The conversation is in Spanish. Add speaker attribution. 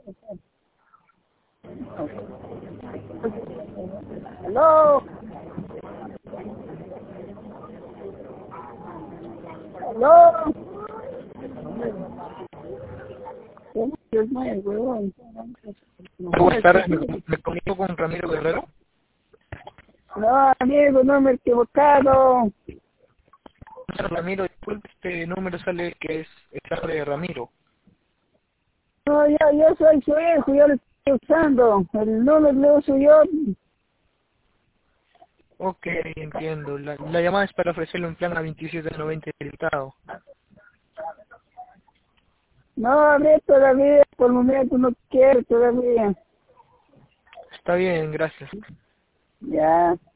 Speaker 1: Aló. Aló. Dios mío, huevón.
Speaker 2: Buenas tardes, me comunico con Ramiro Guerrero.
Speaker 1: No, amigo, no me he equivocado.
Speaker 2: Ramiro, disculpe, este número sale que es el de Ramiro.
Speaker 1: No, yo soy su hijo, yo lo estoy usando. El número lo uso yo.
Speaker 2: Ok, entiendo. La llamada es para ofrecerle un plan a 27.90 ilimitado.
Speaker 1: No, hablé todavía, por el momento no quiero todavía.
Speaker 2: Está bien, gracias.
Speaker 1: Ya.